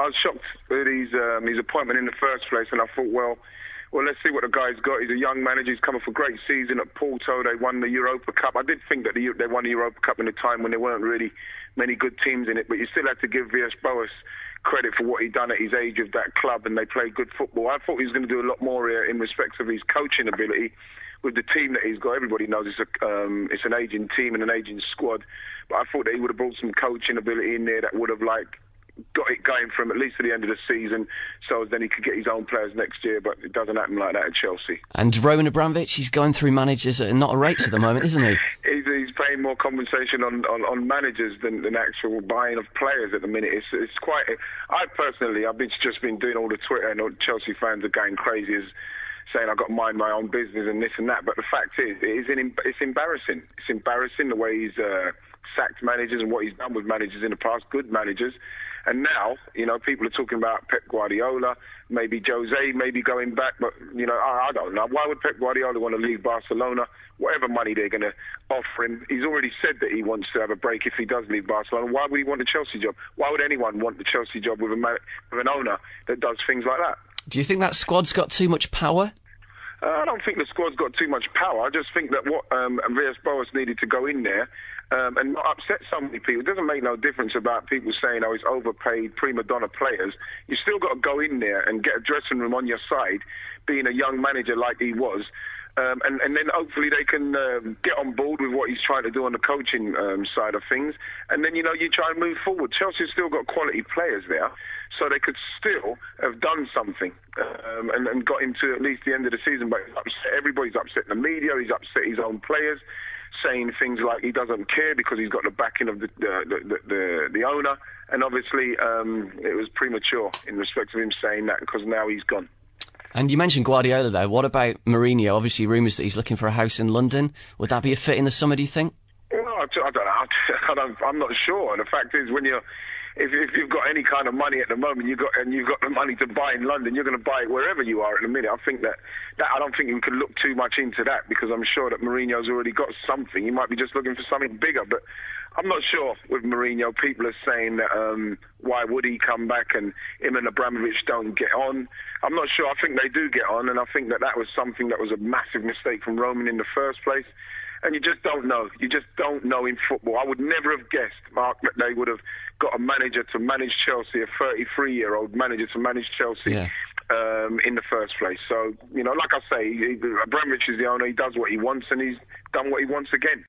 was shocked with his appointment in the first place, and I thought, well, let's see what the guy's got. He's a young manager. He's come off a great season at Porto. They won the Europa Cup. I did think that they won the Europa Cup in a time when there weren't really many good teams in it, but you still had to give Villas-Boas credit for what he'd done at his age of that club, and they played good football. I thought he was going to do a lot more in respect of his coaching ability with the team that he's got. Everybody knows it's an aging team and an aging squad, but I thought that he would have brought some coaching ability in there that would have got it going for him at least to the end of the season, so then he could get his own players next year, but it doesn't happen like that at Chelsea. And Roman Abramovich, he's going through managers at not a rates at the moment, isn't he? He's paying more compensation on managers than actual buying of players at the minute. It's quite... I've just been doing all the Twitter, and all Chelsea fans are going crazy saying I've got to mind my own business and this and that, but the fact is, it's embarrassing. It's embarrassing the way he's sacked managers and what he's done with managers in the past, good managers. And now, people are talking about Pep Guardiola, maybe Jose, maybe going back, but, I don't know. Why would Pep Guardiola want to leave Barcelona? Whatever money they're going to offer him, he's already said that he wants to have a break if he does leave Barcelona. Why would he want the Chelsea job? Why would anyone want the Chelsea job with an owner that does things like that? Do you think that squad's got too much power? I don't think the squad's got too much power. I just think that what Villas-Boas needed to go in there and not upset so many people. It doesn't make no difference about people saying, he's overpaid prima donna players. You still got to go in there and get a dressing room on your side, being a young manager like he was. And then hopefully they can get on board with what he's trying to do on the coaching side of things. And then, you try and move forward. Chelsea's still got quality players there, so they could still have done something and got into at least the end of the season. But everybody's upset in the media. He's upset his own players, saying things like he doesn't care because he's got the backing of the owner. And obviously it was premature in respect of him saying that, because now he's gone. And you mentioned Guardiola there. What about Mourinho? Obviously, rumours that he's looking for a house in London. Would that be a fit in the summer, do you think? Well, I don't know. I'm not sure. The fact is, if you've got any kind of money at the moment, you've got the money to buy in London, you're going to buy it wherever you are at the minute. I think that I don't think you can look too much into that, because I'm sure that Mourinho's already got something. He might be just looking for something bigger, but I'm not sure with Mourinho. People are saying that why would he come back, and him and Abramovich don't get on. I'm not sure. I think they do get on, and I think that was something that was a massive mistake from Roman in the first place. And you just don't know. You just don't know in football. I would never have guessed, Mark, that they would have got a manager to manage Chelsea, a 33-year-old manager to manage Chelsea in the first place. So, like I say, Abramovich is the owner. He does what he wants, and he's done what he wants again.